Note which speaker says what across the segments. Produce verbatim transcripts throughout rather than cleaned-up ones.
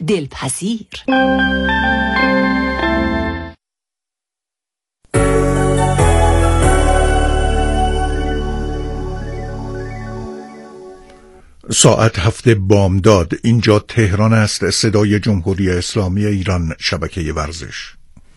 Speaker 1: دلپذیر.
Speaker 2: ساعت هفته بامداد. اینجا تهران است. صدای جمهوری اسلامی ایران، شبکه ورزش.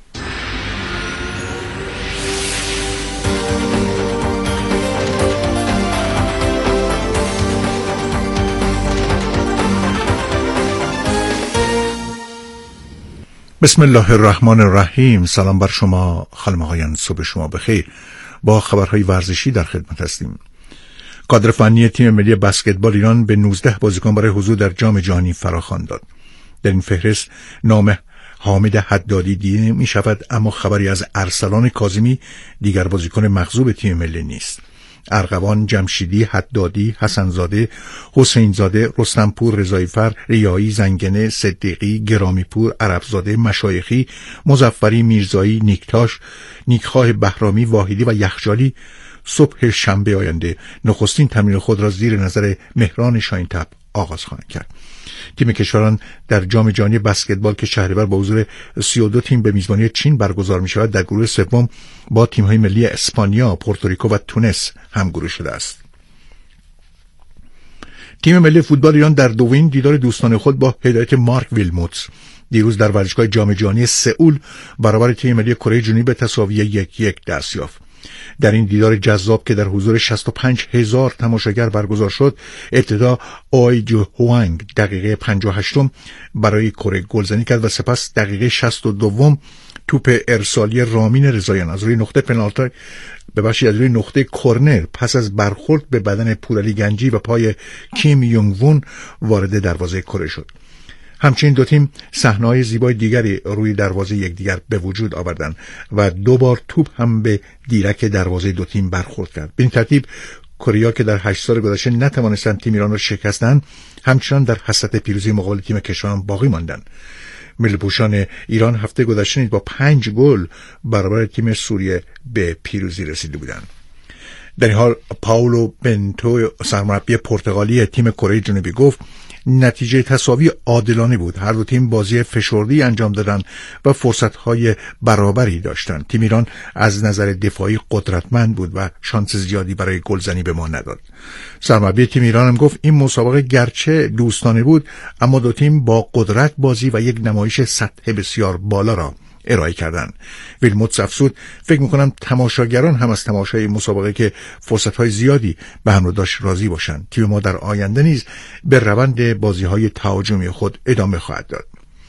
Speaker 2: بسم الله الرحمن الرحیم. سلام بر شما خانم، صبح شما بخیر. با خبرهای ورزشی در خدمت هستیم. کادر فنی تیم ملی بسکتبال ایران به نوزده بازیکن برای حضور در جام جهانی فراخوان داد. در این فهرست نام حامد حدادی دیده می شود، اما خبری از ارسلان کاظمی، دیگر بازیکن مغصوب تیم ملی نیست. ارغوان، جمشیدی، حدادی، حسنزاده، حسینزاده، رستمپور، رضاییفر، ریایی، زنگنه، صدیقی، گرامیپور، عربزاده، مشایخی، مظفری، میرزایی، نیکتاش، نیکخواه بهرامی، واحدی و یخجالی صبح شنبه آینده نخستین تمرین خود را زیر نظر مهران شاهین‌طبع آغاز خواهند کرد. تیم کشوران در جام جهانی بسکتبال که شهریور با حضور سی و دو تیم به میزبانی چین برگزار می شود، در گروه سوم با تیم‌های ملی اسپانیا، پورتوریکو و تونس همگروه شده است. تیم ملی فوتبال ایران در دوین دیدار دوستانه خود با هدایت مارک ویلموتس دیروز در ورزشگاه جام جهانی سئول برابر تیم ملی کره جنوبی به تساوی یک یک دست یافت. در این دیدار جذاب که در حضور شصت و پنج هزار تماشاگر برگزار شد، ابتدا آی جو هوانگ دقیقه پنجاه و هشت برای کره گلزنی کرد و سپس دقیقه شصت و دو توپ ارسالی رامین رضاییان از روی نقطه پنالتی به بخشی از روی نقطه کرنر پس از برخورد به بدن پورعلی گنجی و پای کیم یونگ وون وارد دروازه کره شد. همچنین دو تیم صحنه‌های زیبای دیگری روی دروازه یکدیگر به وجود آوردند و دو بار توپ هم به دیرک دروازه دو تیم برخورد کرد. به این ترتیب کره‌ها که در هشت سال گذشته نتوانستند تیم ایران را شکستند، همچنان در حسرت پیروزی مقابل تیم کشوران باقی ماندند. ملی‌پوشان ایران هفته گذشته با پنج گل برابر تیم سوریه به پیروزی رسیده بودند. در این حال پاولو بنتو، سرمربی پرتغالی تیم کره جنوبی، گفت نتیجه تساوی عادلانه بود. هر دو تیم بازی فشرده‌ای انجام دادند و فرصت‌های برابری داشتند. تیم ایران از نظر دفاعی قدرتمند بود و شانس زیادی برای گلزنی به ما نداد. سرمربی تیم ایران هم گفت این مسابقه گرچه دوستانه بود، اما دو تیم با قدرت بازی و یک نمایش سطح بسیار بالا را ارائه کردند. ویلموتس افزود فکر میکنم تماشاگران هم از تماشای مسابقه که فرصتهای زیادی به هم رو داشت راضی باشند. تیم ما در آینده نیز به روند بازیهای تهاجمی خود ادامه خواهد داد.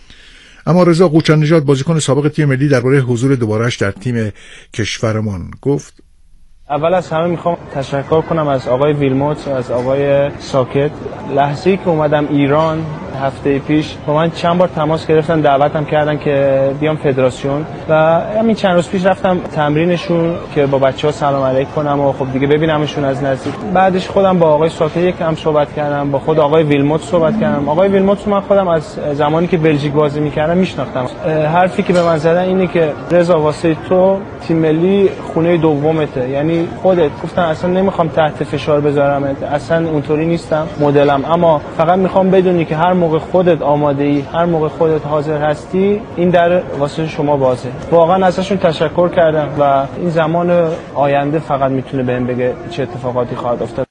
Speaker 2: اما رضا قوچان نژاد، بازیکن سابق تیم ملی، درباره حضور دوباره‌اش در تیم کشورمان گفت:
Speaker 3: اول از همه میخوام تشکر کنم از آقای ویلموتس و از آقای ساکت. لحظه‌ای که اومدم ایران هفته پیش با من چند بار تماس گرفتن، دعوتم کردن که بیام فدراسیون و همین چند روز پیش رفتم تمرینشون که با بچه‌ها سلام علیک کنم و خب دیگه ببینمشون از نزدیک. بعدش خودم با آقای ساکت یکم صحبت کردم، با خود آقای ویلموتس صحبت کردم. آقای ویلموتس من خودم از زمانی که بلژیک بازی می‌کردم میشناختم. حرفی که به من زدن اینه که رضا واسه تو تیم ملی خونه دومته، یعنی خودت. گفتم اصلا نمیخوام تحت فشار بذارمت، اصلا اونطوری نیستم مدلم، اما فقط میخوام بدونی که هر موقع خودت آماده ای، هر موقع خودت حاضر هستی، این در واسه شما بازه. واقعا ازشون تشکر کردم و این زمان آینده فقط میتونه بهم بگه چه اتفاقاتی خواهد افتاد.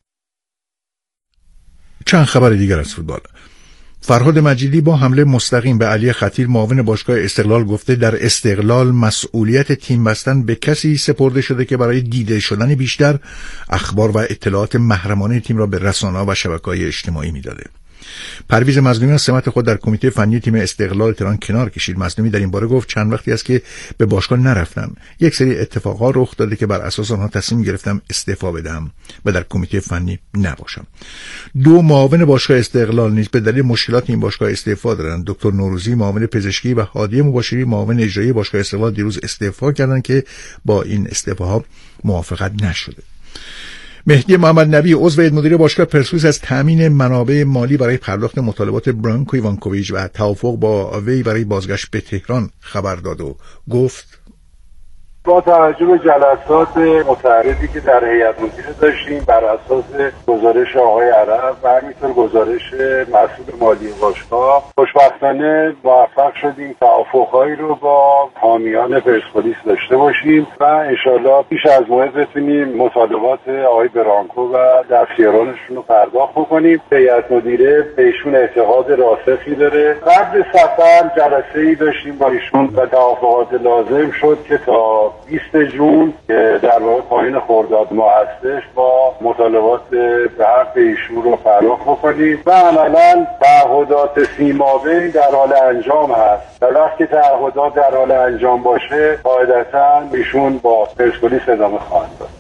Speaker 2: چند خبر دیگر از فوتبال. فرهاد مجیدی با حمله مستقیم به علی خطیر، معاون باشگاه استقلال، گفته در استقلال مسئولیت تیم بستن به کسی سپرده شده که برای دیده شدن بیشتر اخبار و اطلاعات محرمانه تیم را به رسانه‌ها و شبکه‌های اجتماعی میداده. پرویز مظلومی از سمت خود در کمیته فنی تیم استقلال تهران کنار کشید. مظلومی در این باره گفت چند وقتی است که به باشگاه نرفتم. یک سری اتفاقات رخ داده که بر اساس آنها تصمیم گرفتم استعفا بدم و در کمیته فنی نباشم. دو معاون باشگاه استقلال نیز به دلیل مشکلات این باشگاه استعفا دادند. دکتر نوروزی معاون پزشکی و هادی مباشری معاون اجرایی باشگاه استقلال دیروز استعفا کردند که با این استعفاها موافقت نشده. مهدی محمد نبی عضو هیئت مدیره باشگاه پرسپولیس از تامین منابع مالی برای پرداخت مطالبات برانکو ایوانکوویچ و توافق با وی برای بازگشت به تهران خبر داد و گفت:
Speaker 1: با توجه به جلسات متعرضی که در هیئت مدیره داشتیم بر اساس گزارش آقای عرب و همینطور گزارش مسئول مالی باشگاه، خوشبختانه موفق شدیم توافقهایی رو با حامیان پرسپولیس داشته باشیم و انشالله پیش از موعد بتونیم مطالبات آقای برانکو و دستیارانشون رو پرداخت بکنیم. هیئت مدیره بهشون اعتقاد راسخی داره. قبل سفر جلسه‌ای داشتیم با ایشون و توافقات لازم شد که تا بیست جون که در واقع پایین خرداد ماه هستش با مطالبات به حق ایشون رو پرداخت بکنیم و عملاً تعهدات سیمابه در حال انجام هست. در وقتی تعهدات در حال انجام باشه قاعدتاً ایشون با پرسپولیس ادامه خواهند داد.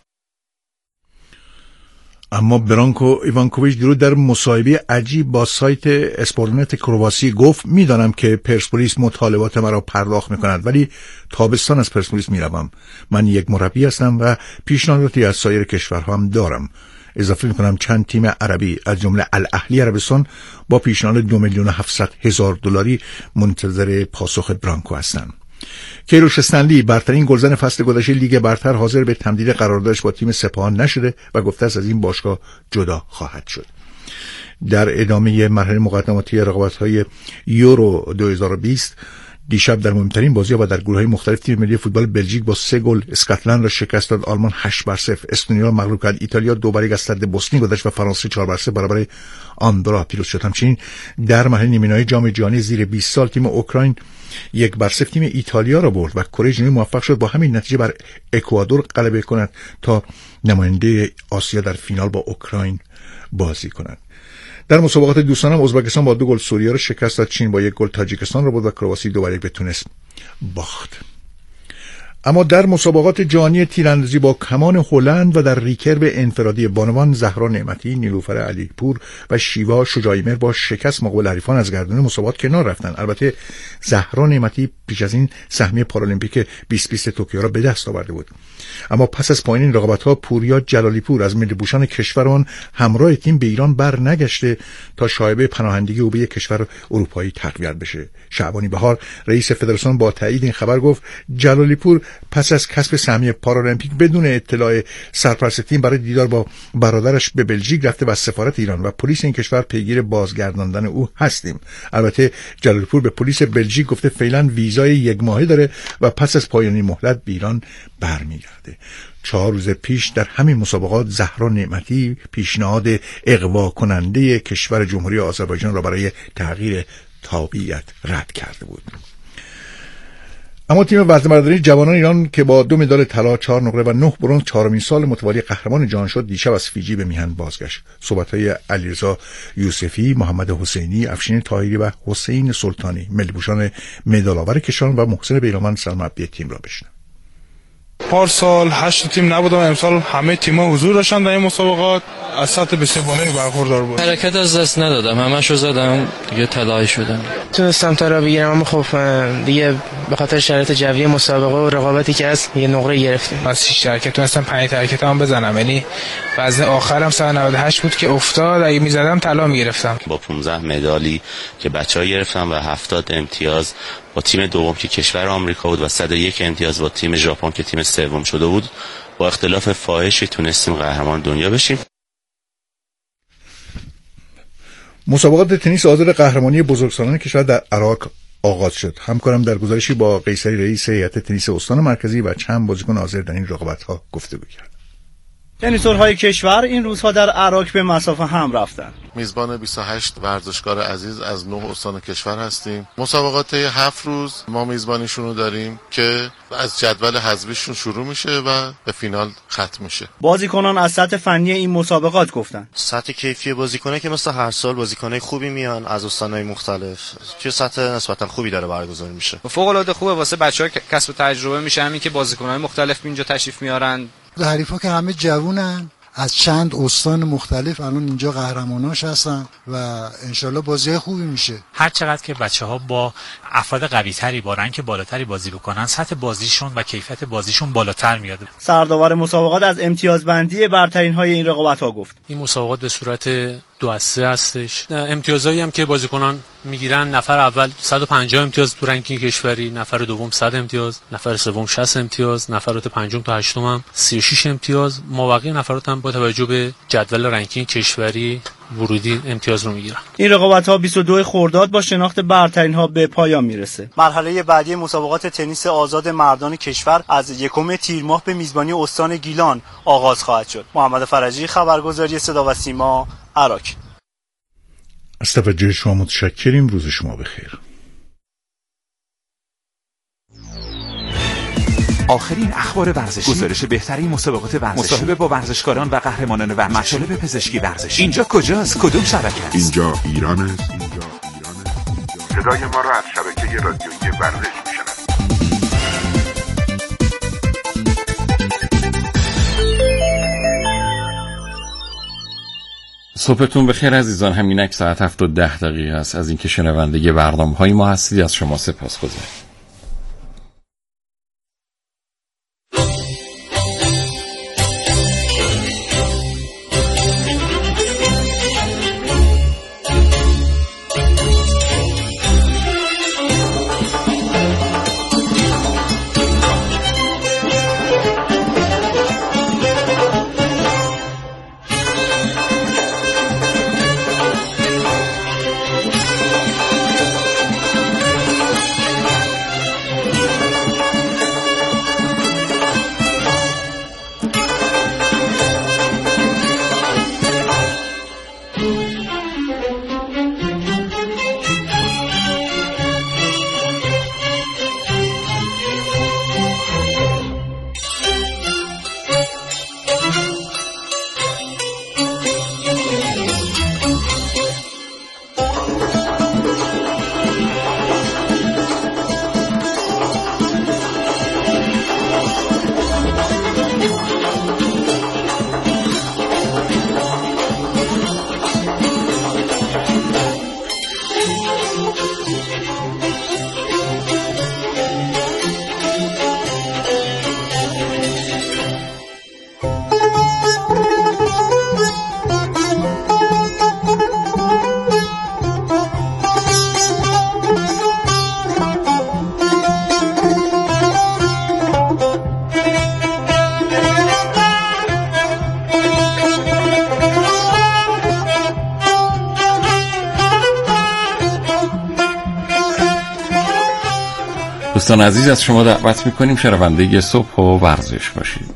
Speaker 2: اما برانکو ایوانکوویچ درود در مصاحبه عجیب با سایت اسپورتنت کرواسی گفت میدانم که پرسپولیس مطالبات مرا پرداخت میکند ولی تابستان از پرسپولیس میروم. من یک مربی هستم و پیشنهاداتی از سایر کشورها هم دارم. اضافه میکنم چند تیم عربی از جمله الاهلی عربستان با پیشنهاد دو میلیون و هفتصد هزار دلاری منتظر پاسخ برانکو هستند. کیروش استنلی برترین گلزن فصل گذشته لیگ برتر حاضر به تمدید قراردادش با تیم سپاهان نشده و گفته است از این باشگاه جدا خواهد شد. در ادامه مرحله مقدماتی رقابت‌های یورو دو هزار و بیست دیشب در مهمترین بازی‌ها و در گروه‌های مختلف تیم ملی فوتبال بلژیک با سه گل اسکاتلند را شکست داد. آلمان هشت بر صفر استونیا را مغلوب کرد. ایتالیا دو بر یک از صد بوسنی گذشت و فرانسه چهار بر صفر برابر آندورا پیروز شد. همچنین در مرحله نیمه‌نهایی جام جهانی زیر بیست سال تیم اوکراین یک بر صفر تیم ایتالیا را برد و کره جنوبی موفق شد با همین نتیجه بر اکوادور غلبه کند تا نماینده آسیا در فینال با اوکراین بازی کند. در مسابقات دوستانه ازبکستان با دو گل سوریه را شکست داد. چین با یک گل تاجیکستان را برد و کرواسی دو بر یک به تونس باخت. اما در مسابقات جهانی تیراندازی با کمان هلند و در ریکرو انفرادی بانوان زهرا نعمتی، نیلوفر علیپور و شیوا شجاعیمر با شکست مقابل حریفان از گردن مسابقات کنار رفتند. البته زهرا نعمتی پیش از این سهمیه پارالمپیک بیست بیست توکیو را به دست آورده بود. اما پس از پایان این رقابت‌ها پوریا جلالیپور از ملی پوشان کشورمان همراه تیم به ایران بر نگشته تا شایبه پناهندگی او به کشور اروپایی تقویت بشه. شعبانی بهار رئیس فدراسیون با تایید این خبر گفت جلالیپور پس از کسب سهمیه پارالمپیک بدون اطلاع سرپرست تیم برای دیدار با برادرش به بلژیک رفته و سفارت ایران و پلیس این کشور پیگیر بازگرداندن او هستیم. البته جلالیپور به پلیس بلژیک گفته فعلا ویزای یک ماهه داره و پس از پایان این مهلت به ایران برمیگرده. چهار روز پیش در همین مسابقات زهرا نعمتی پیشنهاد اغوا کننده کشور جمهوری آذربایجان را برای تغییر تابعیت رد کرده بود. اما تیم وزنه‌برداری جوانان ایران که با دو مدال طلا، چهار نقره و نه برنز چهارمین سال متوالی قهرمان جهان شد دیشب از فیجی به میهن بازگشت. صحبت‌های علیرضا یوسفی، محمد حسینی، افشین طاهری و حسین سلطانی ملی‌پوشان مدال‌آور کشوران و محسن بیرامند سرمربی تیم را بشنویم.
Speaker 4: پارسال هشت تیم نبودم، امسال همه تیم‌ها حضور داشتن در این مسابقات. از سطح بسیار بالایی برخوردار بود.
Speaker 5: حرکت از دست ندادم، همه‌شو زدم، دیگه طلایی شدم.
Speaker 6: تونستم طلا بگیرم اما خب دیگه به خاطر شرایط جوی مسابقه و رقابتی که هست یه نقره گرفتیم.
Speaker 4: از شش حرکت تونستم پنج حرکت هم بزنم، یعنی وزن آخرم صد و نود و هشت بود که افتاد، اگه می‌زدم طلا می‌گرفتم.
Speaker 7: با پانزده مدالی که بچه‌ها گرفتن و هفتاد امتیاز با تیم دوم که کشور آمریکا بود و صد و یک امتیاز با تیم ژاپن که تیم سوم شده بود، با اختلاف فاحشی تونستیم قهرمان دنیا بشیم.
Speaker 2: مسابقات تنیس آزاد قهرمانی بزرگسالان کشور در عراق آغاز شد. همکارم در گزارشی با قیصری رئیس هیئت تنیس استان مرکزی و چند بازیکن حاضر در این رقابت‌ها گفتگو کرد.
Speaker 8: تنیسورهای کشور این روزها در عراق به مسافه هم رفتند.
Speaker 9: میزبان بیست و هشت ورزشکار عزیز از نه استان کشور هستیم. مسابقات هفت روز ما میزبانیشون رو داریم که از جدول حذفیشون شروع میشه و به فینال ختم میشه.
Speaker 8: بازیکنان از سطح فنی این مسابقات گفتن.
Speaker 10: سطح کیفی بازیکنه که مثل هر سال بازیکنای خوبی میان از استانهای مختلف که سطح نسبتا خوبی داره برگزار میشه.
Speaker 11: فوق العاده خوبه واسه بچه‌ها کسب تجربه میشه، همین که بازیکنای مختلف اینجا تشریف میارن.
Speaker 12: حریفا که همه جوونن از چند استان مختلف الان اینجا قهرماناش هستن و انشالله بازی خوبی میشه.
Speaker 13: هر چقدر که بچه‌ها با افراد قوی‌تری با رنگ بالاتری بازی بکنن سطح بازیشون و کیفیت بازیشون بالاتر میاد.
Speaker 8: سرداور مسابقات از امتیازبندی برترین‌های این رقابت‌ها گفت.
Speaker 13: این مسابقات به صورت
Speaker 14: دو از سه هستش. امتیازایی هم که بازیکنان میگیرن، نفر اول صد و پنجاه امتیاز تو رنکینگ کشوری، نفر دوم صد امتیاز، نفر سوم شصت امتیاز، نفرات پنجم تا هشتم هم سی و شش امتیاز. مابقی نفرات هم با توجه به جدول رنکینگ کشوری ورودی امتیاز رو میگیرن.
Speaker 8: این رقابت‌ها بیست و دو خرداد با شناخت برترین‌ها به پایان میرسه. مرحله بعدی مسابقات تنیس آزاد مردان کشور از یکم تیر ماه به میزبانی استان گیلان آغاز خواهد شد. محمد فرجی، خبرگزاری صدا و سیما، عراق.
Speaker 2: از توجه شما متشکریم. روز شما بخیر.
Speaker 15: آخرین اخبار ورزشی، گزارش بهترین مسابقات ورزشی، مصاحبه با ورزشکاران و قهرمانان ورزشی، مطالب پزشکی ورزشی. اینجا کجاست؟ کدوم شبکه است؟
Speaker 16: اینجا ایران است. اینجا ایران است. صدای ما را از شبکه رادیویی ورزش میشنوید.
Speaker 17: صبحتون بخیر عزیزان. همینک ساعت هفت و ده دقیقه است. از اینکه شنونده برنامه‌های ما هستید از شما سپاسگزارم. دوستان عزیز، از شما دعوت میکنیم شنونده صبح و ورزش باشید.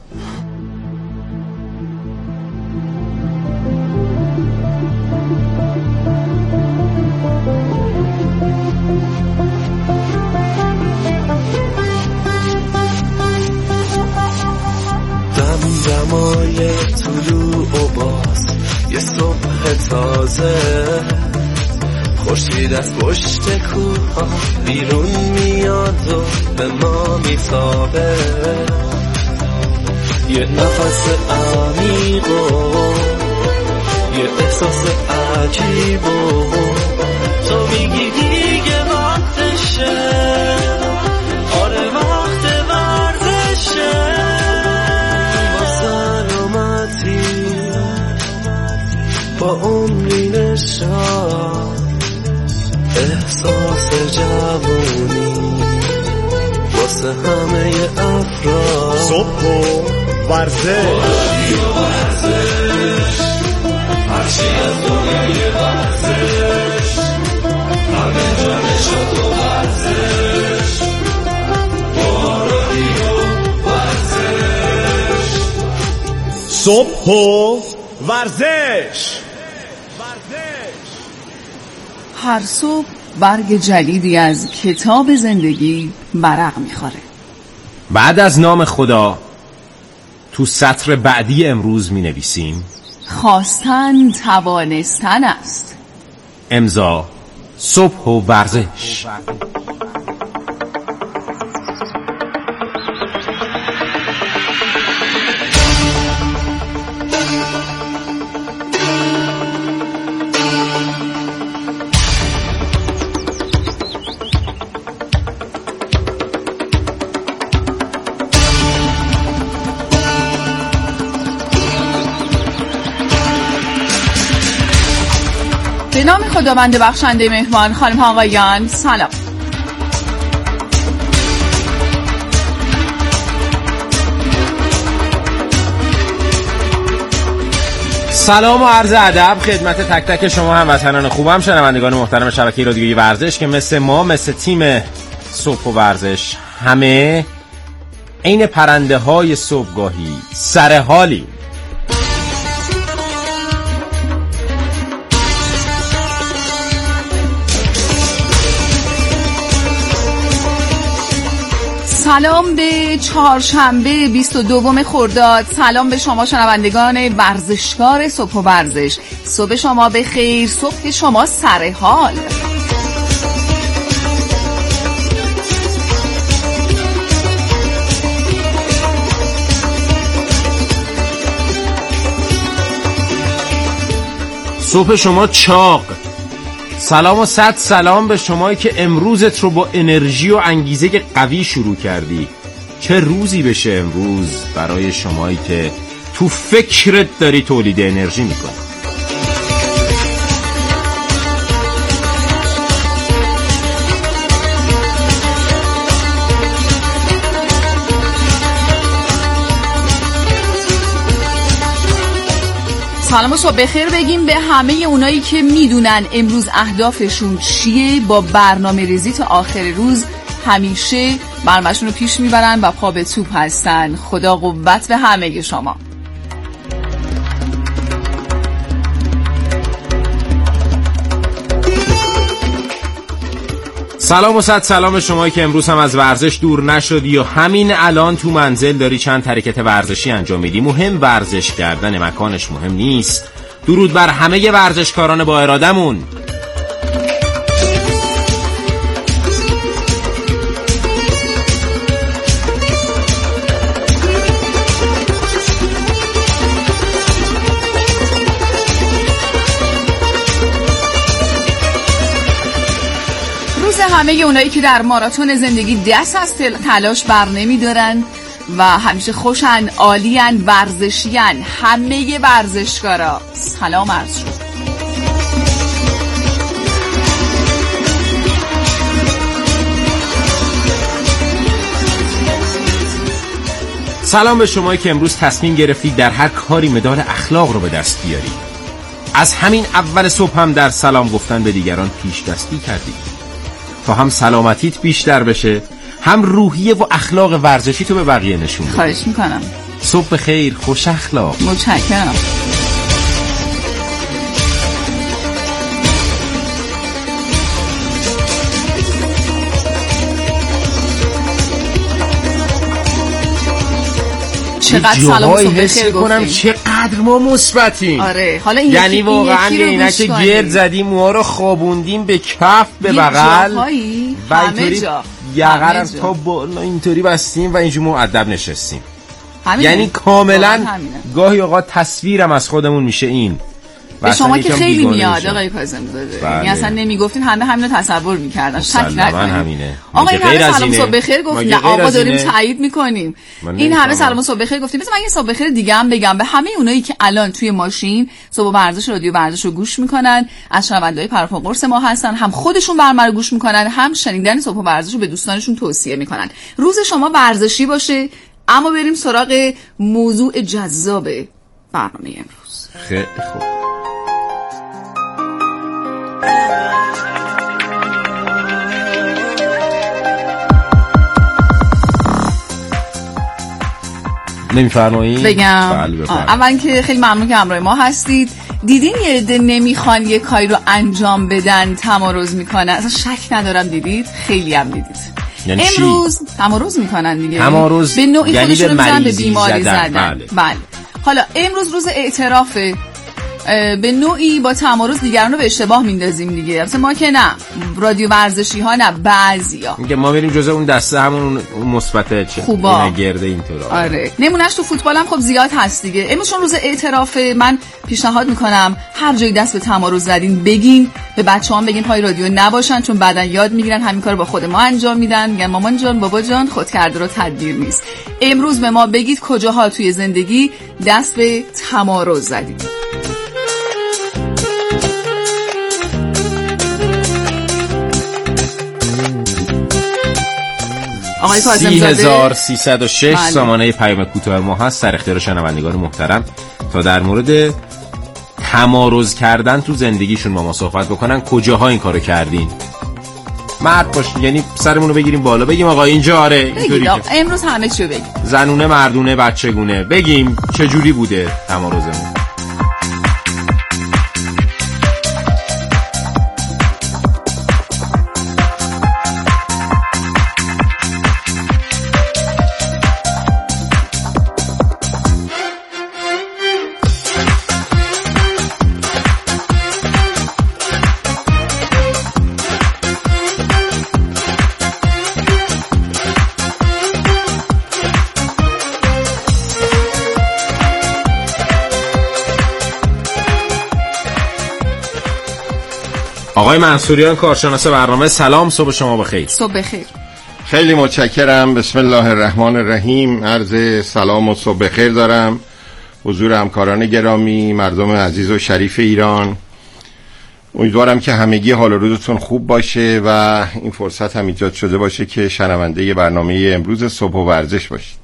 Speaker 18: دم دمای طلوع و باز یه صبح تازه، خورشید از پشت کوه بیرون میاد و به ما میتابه، یه نفس عمیق و یه احساس عجیب و تو میگی دیگه وقتشه، آره وقت ورزشه، با سلامتی با عمری نشان احساس جوانی واسه همه افراد.
Speaker 19: صبح و ورزش، هرچی از دنیای ورزش، همه جا نشد و ورزش، با رادیو ورزش. صبح و ورزش.
Speaker 20: هر صبح برگ جدیدی از کتاب زندگی برق میخوره.
Speaker 21: بعد از نام خدا تو سطر بعدی امروز می نویسیم
Speaker 20: خواستن توانستن است.
Speaker 21: امضا صبح و ورزش.
Speaker 20: به نام خداوند بخشنده مهربان. خانم ها آقایان سلام.
Speaker 21: سلام و عرض ادب خدمت تک تک شما هموطنان خوبم، شنوندگان محترم شبکه رادیویی ورزش که مثل ما مثل تیم صبح و ورزش همه عین پرنده های صبحگاهی سر حالی.
Speaker 20: سلام به چهارشنبه بیست و دوم خرداد. سلام به شما شنوندگان ورزشکار صبح و ورزش. صبح شما بخیر، صبح شما سر حال.
Speaker 21: صبح شما چاق. سلام و صد سلام به شمایی که امروزت رو با انرژی و انگیزه قوی شروع کردی. چه روزی بشه امروز برای شمایی که تو فکرت داری تولید انرژی میکنی.
Speaker 20: سلام و صبح بخیر بگیم به همه اونایی که میدونن امروز اهدافشون چیه، با برنامه ریزی تا آخر روز همیشه برنامه‌شون رو پیش میبرن و پا به توپ هستن. خدا قوت به همه شما.
Speaker 21: سلام و صد سلام به شمایی که امروز هم از ورزش دور نشدی یا همین الان تو منزل داری چند حرکت ورزشی انجام میدی. مهم ورزش کردن، مکانش مهم نیست. درود بر همه ورزشکاران با ارادمون.
Speaker 20: همه اونایی که در ماراتون زندگی دست از تلاش بر نمی دارن و همیشه خوشن، عالین، ورزشین، همه ورزشکارا سلام عرض شد.
Speaker 21: سلام به شمایی که امروز تصمیم گرفتید در هر کاری مدال اخلاق رو به دست بیارید. از همین اول صبح هم در سلام گفتن به دیگران پیش دستی کردید تا هم سلامتیت بیشتر بشه، هم روحیه و اخلاق ورزشی تو به بقیه نشون بدی.
Speaker 20: خواهش میکنم.
Speaker 21: صبح بخیر، خوش اخلاق.
Speaker 20: متشکرم. چقدر سلام و صبح بخیر گفتیم.
Speaker 21: چقدر ما مثبتیم.
Speaker 20: آره حالا این
Speaker 21: یعنی یکی واقعا اینا که گرد زدیم موها رو خوابوندیم به کف به بغل و اینطوری یقرم تا بالا اینطوری بستیم و اینجور مؤدب نشستیم. یعنی کاملا گاهی اوقات تصویرم از خودمون میشه این.
Speaker 20: به شما که خیلی میاد آقای کاظم‌زاده، یعنی اصلا نمیگفتین همه همین رو تصور میکردن. شک نکنید آقا این همه سلام صبح بخیر گفت، نه آقا داریم تایید میکنیم. این همه سلام صبح بخیر گفتیم. مثلا من یه صبح بخیر دیگه هم بگم به همه اونایی که الان توی ماشین صبح ورزش رادیو ورزش رو گوش میکنن، از شنونده‌های پرپا قرص ما هستن، هم خودشون برنامه رو گوش میکنن، هم شنیدن صبح ورزش رو به دوستانشون توصیه میکنن. روز شما ورزشی باشه. اما بریم سراغ موضوع جذاب برنامه امروز.
Speaker 21: خیلی خوب. نمیفرمایید؟
Speaker 20: بگم اول که خیلی ممنون که همراه ما هستید. دیدین یه عده نمیخوان یه کاری رو انجام بدن تمارض میکنن؟ اصلا شک ندارم دیدید، خیلی هم دیدید.
Speaker 21: یعنی
Speaker 20: امروز تمارض میکنن دیگه،
Speaker 21: تمارض
Speaker 20: به نوعی
Speaker 21: یعنی
Speaker 20: خودشون
Speaker 21: به
Speaker 20: میزنن به بیماری
Speaker 21: زدن.
Speaker 20: زدن. بله. بله. حالا امروز روز اعترافه، به نوعی با تمارض دیگران رو به اشتباه میندازیم دیگه. مثلا ما که نه، رادیو ورزشی ها نه، بعضیا
Speaker 21: میگه ما بریم جزء اون دسته همون اون مثبته چه
Speaker 20: خوبا
Speaker 21: گرده اینطورا.
Speaker 20: آره نمونهش تو فوتبال هم خب زیاد هست دیگه. امروز چون روز اعترافه، من پیشنهاد میکنم هر جایی دست به تمارض زدین بگین، به بچه‌ها بگین پای رادیو نباشن، چون بعدن یاد میگیرن همین کارو با خود ما انجام میدن، میگن مامان جان بابا جان خود کرده رو تدبیر نیست. امروز به ما بگید کجاها توی زندگی دست به تمارض زدید. آقای کاظم
Speaker 21: سی
Speaker 20: زاده
Speaker 21: هزار و سیصد و شش سامانه پیام کوتاه ما هست در اختیار شنوندگان محترم تا در مورد تمارض کردن تو زندگیشون با ما صحبت بکنن. کجاها این کارو کردین؟ مرد باش، یعنی سرمون رو بگیریم بالا بگیم آقا اینجا آره اینطوری که
Speaker 20: امروز همه چیو بگیم،
Speaker 21: زنونه مردونه بچگونه بگیم چه جوری بوده تمارضمون. آقای منصوریان کارشناس برنامه، سلام، صبح شما بخیر.
Speaker 20: صبح بخیر.
Speaker 9: خیلی متشکرم. بسم الله الرحمن الرحیم. عرض سلام و صبح بخیر دارم حضور همکاران گرامی، مردم عزیز و شریف ایران. امیدوارم که همگی حال و روزتون خوب باشه و این فرصت هم ایجاد شده باشه که شنونده برنامه امروز صبح و ورزش باشید.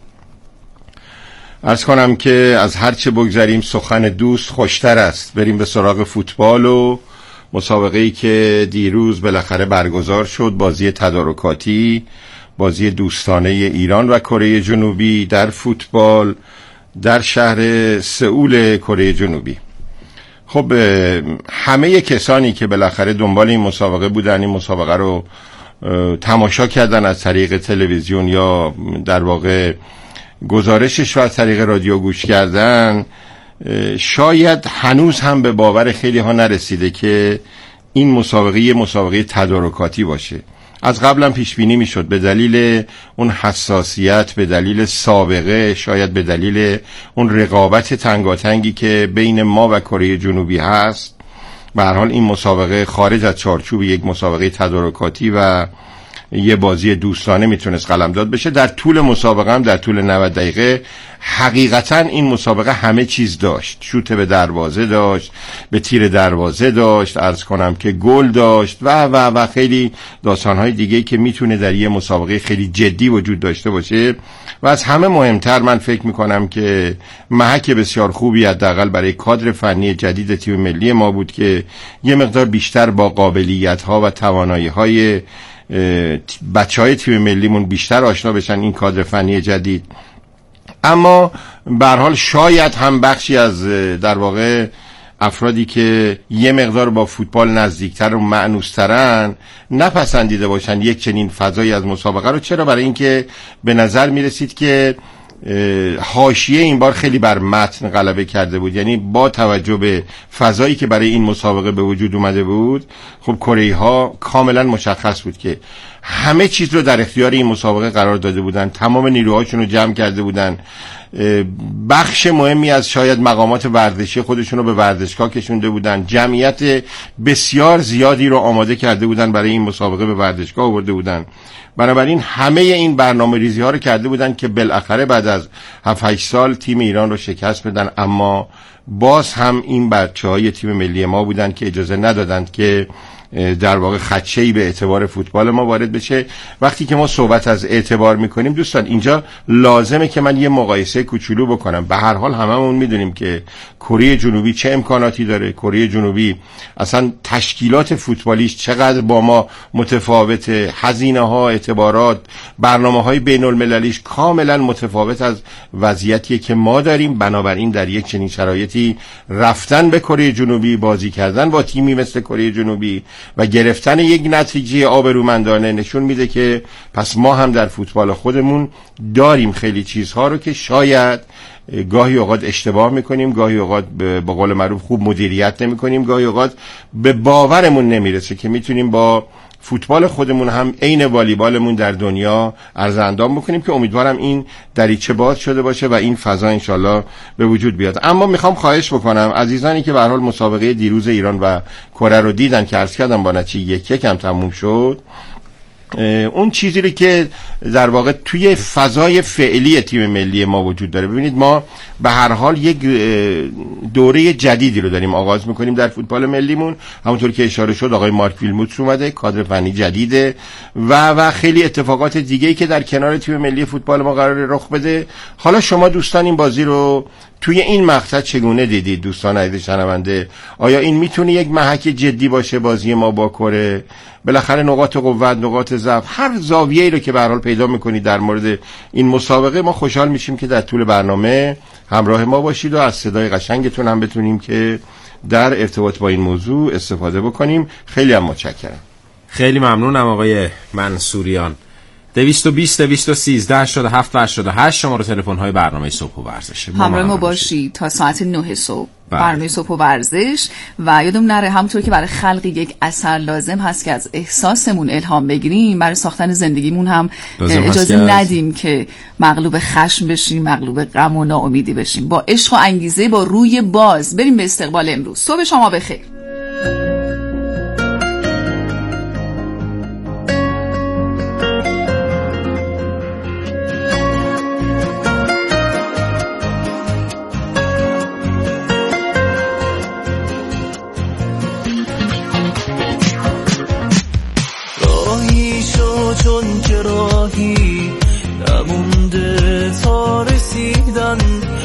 Speaker 9: عرض کنم که از هر چه بگذریم سخن دوست خوشتر است. بریم به سراغ فوتبال و مسابقه‌ای که دیروز بالاخره برگزار شد، بازی تدارکاتی، بازی دوستانه ایران و کره جنوبی در فوتبال در شهر سئول کره جنوبی. خب همه کسانی که بالاخره دنبال این مسابقه بودن، این مسابقه رو تماشا کردن از طریق تلویزیون یا در واقع گزارشش رو از طریق رادیو گوش کردن، شاید هنوز هم به باور خیلی ها نرسیده که این مسابقه یه مسابقه تدارکاتی باشه. از قبلا پیش بینی میشد به دلیل اون حساسیت، به دلیل سابقه، شاید به دلیل اون رقابت تنگاتنگی که بین ما و کره جنوبی هست، به هر حال این مسابقه خارج از چارچوب یک مسابقه تدارکاتی و یه بازی دوستانه میتونست قلمداد بشه. در طول مسابقه هم در طول نود دقیقه حقیقتا این مسابقه همه چیز داشت. شوت به دروازه داشت، به تیر دروازه داشت، عرض کنم که گل داشت و و و خیلی داستانهای دیگه که میتونه در یه مسابقه خیلی جدی وجود داشته باشه. و از همه مهمتر من فکر میکنم که محک بسیار خوبی حداقل برای کادر فنی جدید تیم ملی ما بود که یه مقدار بیشتر با قابلیت ها و توانایی های بچه های تیم ملیمون بیشتر آشنا بشن این کادر فنی جدید. اما به هر حال شاید هم بخشی از در واقع افرادی که یه مقدار با فوتبال نزدیکتر و مأنوسترن نپسندیده باشن یک چنین فضایی از مسابقه رو. چرا؟ برای اینکه به نظر میرسید که حاشیه این بار خیلی بر متن غلبه کرده بود. یعنی با توجه به فضایی که برای این مسابقه به وجود اومده بود، خب کره ها کاملا مشخص بود که همه چیز رو در اختیار این مسابقه قرار داده بودن، تمام نیروهاشون رو جمع کرده بودن، بخش مهمی از شاید مقامات ورزشی خودشون رو به ورزشگاه کشونده بودن، جمعیت بسیار زیادی رو آماده کرده بودن برای این مسابقه به ورزشگاه آورده بودن. بنابراین همه این برنامه ریزی ها رو کرده بودن که بالاخره بعد از هفت هشت سال تیم ایران رو شکست بدن. اما باز هم این بچه های تیم ملی ما بودن که اجازه ندادند که در واقع خدشه‌ای به اعتبار فوتبال ما وارد بشه. وقتی که ما صحبت از اعتبار میکنیم دوستان، اینجا لازمه که من یه مقایسه کوچولو بکنم. به هر حال هممون میدونیم که کره جنوبی چه امکاناتی داره. کره جنوبی اصلا تشکیلات فوتبالیش چقدر با ما متفاوته، هزینه ها، اعتبارات، برنامه های بین المللیش کاملا متفاوت از وضعیتی که ما داریم. بنابراین در یک چنین شرایطی رفتن به کره جنوبی، بازی کردن با تیمی مثل کره جنوبی و گرفتن یک نتیجه آبرومندانه نشون میده که پس ما هم در فوتبال خودمون داریم خیلی چیزها رو که شاید گاهی اوقات اشتباه میکنیم، گاهی اوقات به قول معروف خوب مدیریت نمیکنیم، گاهی اوقات به باورمون نمیرسه که میتونیم با فوتبال خودمون هم عین والیبالمون در دنیا عرض اندام بکنیم، که امیدوارم این دریچه باز شده باشه و این فضا انشالله به وجود بیاد. اما میخوام خواهش بکنم عزیزانی که به هر حال مسابقه دیروز ایران و کره رو دیدن که عرض کردم با نتیجه یک یک هم تموم شد،
Speaker 3: اون چیزی رو که در واقع توی فضای فعلی تیم ملی ما وجود داره. ببینید ما به هر حال یک دوره جدیدی رو داریم آغاز میکنیم در فوتبال ملیمون. همونطور که اشاره شد آقای مارک ویلموتس اومده، کادر فنی جدیده و و خیلی اتفاقات دیگه‌ای که در کنار تیم ملی فوتبال ما قراره رخ بده. حالا شما دوستان این بازی رو توی این مقطع چگونه دیدید دوستان عزیز شنونده؟ آیا این میتونه یک محک جدی باشه بازی ما با کره؟ بالاخره نقاط قوت، نقاط ضعف، هر زاویه‌ای رو که به هر حال پیدا می‌کنید در مورد این مسابقه، ما خوشحال میشیم که در طول برنامه همراه ما باشید و از صدای قشنگتون هم بتونیم که در ارتباط با این موضوع استفاده بکنیم. خیلی هم متشکرم.
Speaker 21: خیلی ممنونم آقای منصوریان. دویست و بیست دویست و سیزده هشتاد و هفت هشتاد و هشت شماره تلفن های برنامه صبح و ورزش.
Speaker 20: همراه ما باشید تا ساعت نه صبح. برنامه صبح و ورزش و یادم نره همونطور که برای خلق یک اثر لازم هست که از احساسمون الهام بگیریم، برای ساختن زندگیمون هم اجازه ندیم که مغلوب خشم بشیم، مغلوب غم و ناامیدی بشیم. با عشق و انگیزه، با روی باز بریم به استقبال امروز. صبح شما بخیر.
Speaker 18: چون که راهی نمونده تا رسیدن،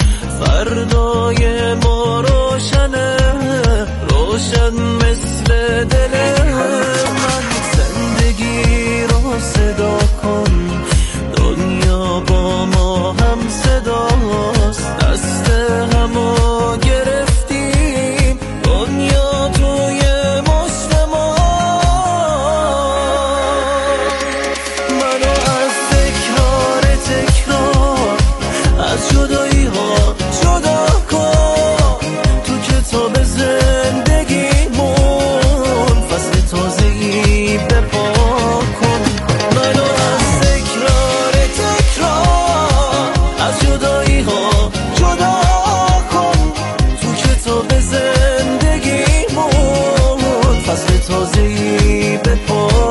Speaker 18: فردای ما روشنه، روشن مثل دل من. زندگی را صدا کن، دنیا با ما هم صداست، دست همو گرفتیم، دنیا توی مشت ما. از جدایی ها جدا کن، تو کتاب زندگیمون فصل تازه‌ای بپا کن. منو از تکرار تکرار از جدایی ها جدا کن، تو کتاب زندگیمون فصل تازه‌ای بپا کن.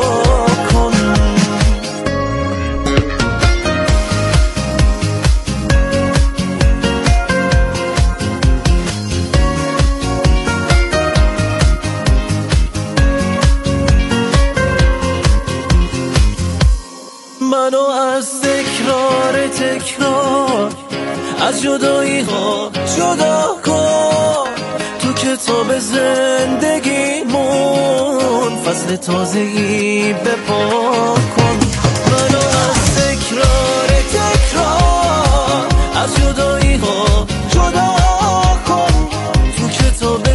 Speaker 18: منو از تکرار تکرار از جدایی ها جدا کن، تو کتاب زندگیمون فصل تازه‌ای بپا کن. منو از تکرار تکرار از جدایی ها جدا کن، تو کتاب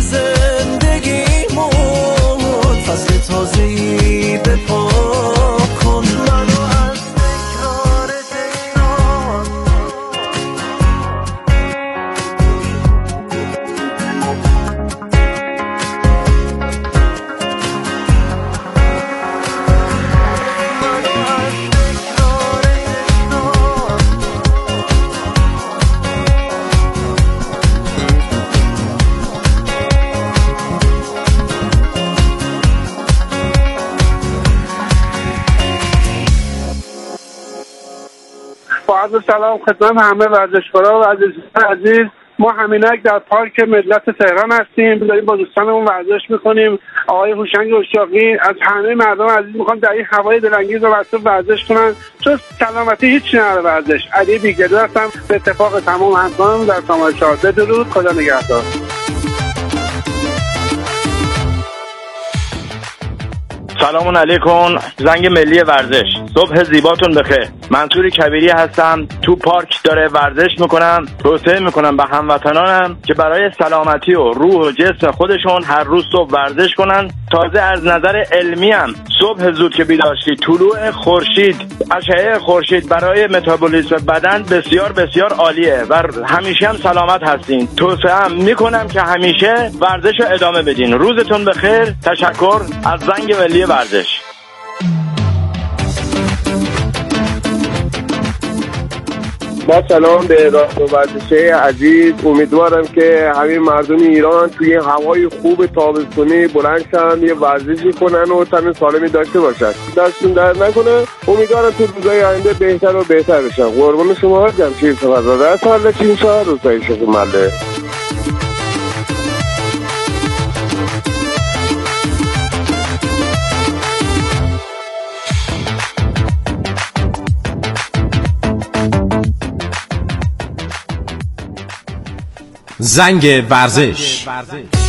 Speaker 18: زندگیمون فصل تازه‌ای بپا کن.
Speaker 1: عرض سلام خدمت همه ورزشکارا و عزیزان عزیز. ما همینک در پارک ملت تهران هستیم، داریم با دوستانمون ورزش میکنیم. آقای هوشنگ اشاقی از همه مردم عزیز میخوام در این هوای دلانگیز و وسط ورزش کنن، چون سلامتی هیچ نداره ورزش. علی بیگدو هستم، به اتفاق تمام همکارانم در شماره چهارده. درود، خدا نگهدار.
Speaker 22: سلام علیکم. زنگ ملی ورزش، صبح زیباتون بخیر. منصور کبیری هستم، تو پارک داره ورزش میکنم. توصیه میکنم به هموطنانم که برای سلامتی و روح و جسم خودشون هر روز صبح ورزش کنن. تازه از نظر علمی هم صبح زود که بیداشتی، طلوع خورشید، اشعه خورشید برای متابولیسم بدن بسیار بسیار عالیه و همیشه هم سلامت هستین. توصیه هم میکنم که همیشه ورزش رو ادامه بدین. روزتون بخیر. تشکر از زنگ ملی ورزش. ورزش.
Speaker 18: 「
Speaker 5: با سلام به رادیو ورزشی عزیز. امیدوارم که همه مردم ایران توی هوای خوب تابستونی بلند شن، یه ورزشی کنن و تن سالمی داشته باشن. دستتون درد نکنه. امیدوارم تو روزهای آینده بهتر و بهتر بشن. قربون شما. جمشید صفرزاده از حال چین شهر روستای شیخ مله.
Speaker 21: زنگ ورزش.